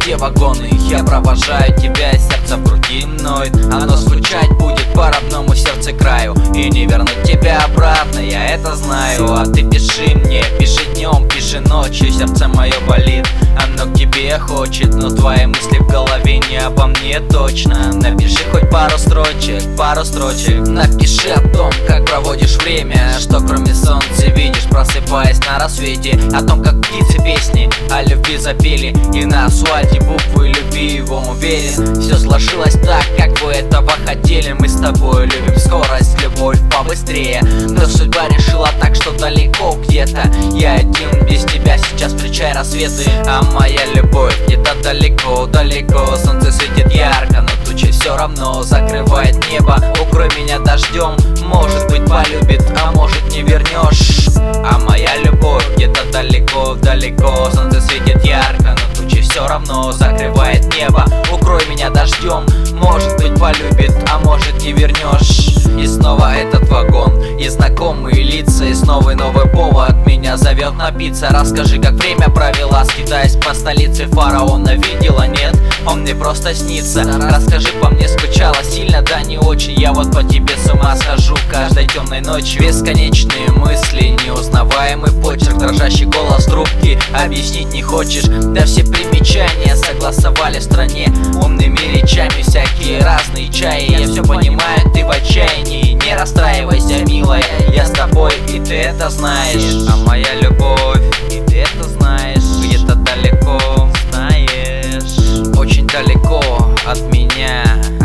те вагоны. Я провожаю тебя, сердце в груди ноет. Оно скучать будет по родному сердце краю, и не вернуть тебя обратно, я это знаю. А ты пиши мне, пиши днем, пиши ночью. Сердце мое болит, оно к тебе хочет, но твои мысли в голове не обо мне точно. Напиши хоть пару строчек, напиши о том, как проводишь время, что кроме солнца видишь, просыпаясь на рассвете. О том, как птицы песни о любви запели, и на асфальте буквы люби его, уверен. Все сложилось так, как вы этого хотели. Мы с тобой любим скорость, любовь побыстрее, но судьба решила так, что далеко где-то. Я один без тебя сейчас встречай рассветы, а моя любовь где-то далеко, далеко. Солнце светит ярко, но тучи все равно закрывает небо. Укрой меня дождем, может быть полюбит, а может не вернешь. А моя любовь где-то далеко, далеко. Солнце светит ярко, но тучи все равно закрывает небо. Укрой меня дождем, может быть полюбит, а может не вернешь. И снова этот вагон, и знакомые лица, и снова новый повод меня зовет напиться. Расскажи, как время провела, скитаясь по столице фараона. Видела, нет? Он мне просто снится. Расскажи, по мне скучала сильно, да не очень. Я вот по тебе с ума схожу каждой темной ночью. Бесконечные мысли, неузнаваемый почерк, дрожащий голос трубки. Объяснить не хочешь, да все примечания согласовали в стране умными речами, всякие разные чаи. Я все понимаю, ты в отчаянии, не расстраивайся, милая, я с тобой, и ты это знаешь. А моя любовь, и ты это знаешь, где-то далеко, знаешь, очень далеко от меня,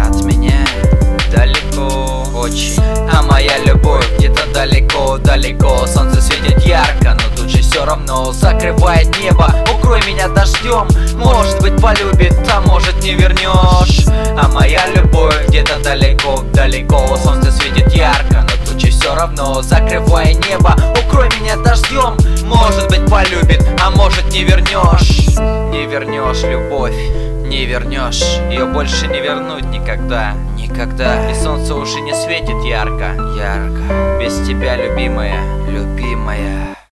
далеко очень. А моя любовь где-то далеко, далеко. Солнце светит ярко, но тут же все равно закрывает небо. Укрой меня дождем, может быть полюбит, а может не вернешь. А моя любовь где-то далеко, далеко. Солнце светит ярко, но тучи все равно закрывает небо. Укрой меня дождем, может быть полюбит, а может не вернешь. Не вернешь любовь, не вернешь, ее больше не вернуть никогда, никогда. И солнце уже не светит ярко, ярко. Без тебя, любимая, любимая.